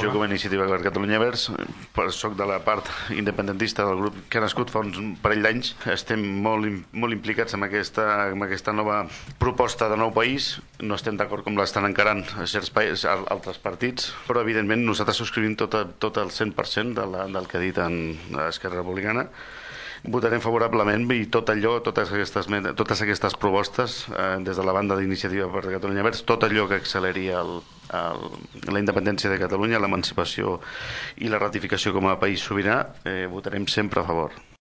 Jo com a Iniciativa per Catalunya Verds soc de la part independentista del grup que ha nascut fa un parell d'anys. Estem molt implicats amb aquesta nova proposta de nou país. No estem d'acord com l'estan encarant altres partits, però evidentment nosaltres subscrivim tot el 100% del que ha dit en Esquerra Republicana. Votarem favorablement i totes aquestes propostes des de la banda d'Iniciativa per Catalunya Verds, tot allò que acceleria la independència de Catalunya, l'emancipació i la ratificació com a país sobirà, votarem sempre a favor.